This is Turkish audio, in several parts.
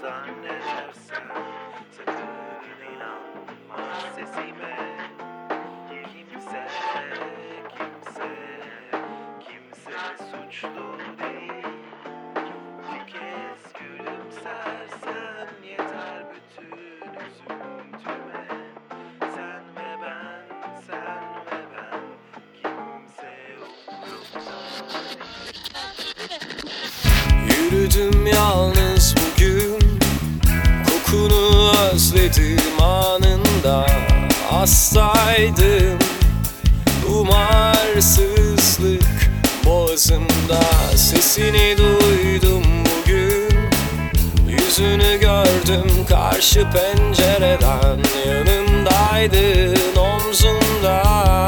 zannedersen sakın inanma sesime. Kimse suçlu değil. Bir kez gülümsersen yeter bütün üzüntüme. Sen ve ben kimse umurumda. Yürüdüm yalnız bugün, kokunu özledim anında. Hastaydım, umarsızlık boğazımda. Sesini duydum bugün, yüzünü gördüm karşı pencereden. Yanımdaydın omzumda.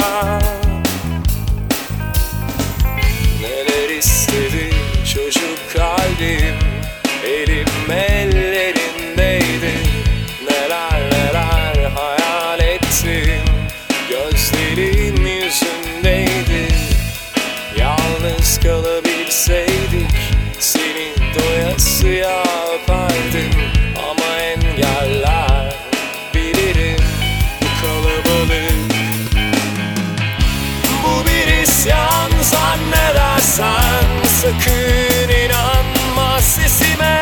Neler istedi çocuk kalbim, elim ellerindeydi. Neler hayal ettim, gözlerin yüzündeydi. Yalnız kalabilseydik seni doyasıya öperdim. Ama engeller bilirim bu kalabalık. Bu bir isyan zannedersen sakın inanma sesime.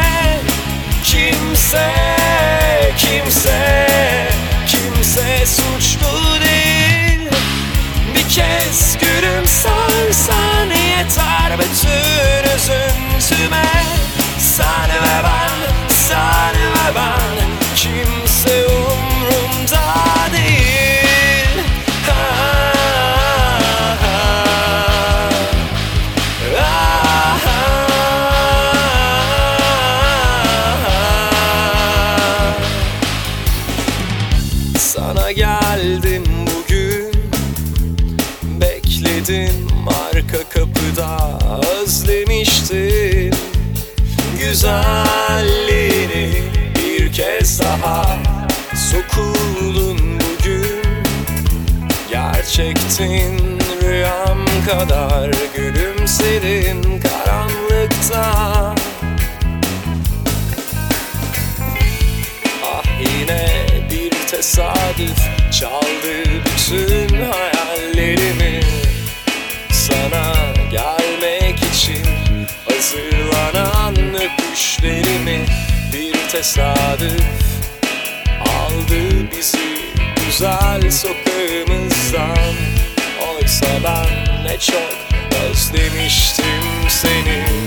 Kimse suçlu değil. Bir kez gülümsersen yeter bütün üzüntüme. Sen ve ben kimse umrumda değil. Sana geldim bugün, bekledim arka kapıda. Özlemiştim güzelliğini, bir kez daha sokuldun bugün. Gerçektin rüyam kadar, gülümsedin karanlıkta. Ah yine bir tesadüf çaldı bütün hayallerimi. Sana gelmek için hazırlanan öpüşlerimi. Bir tesadüf aldı bizi güzel sokağımızdan. Oysa ben ne çok özlemiştim seni.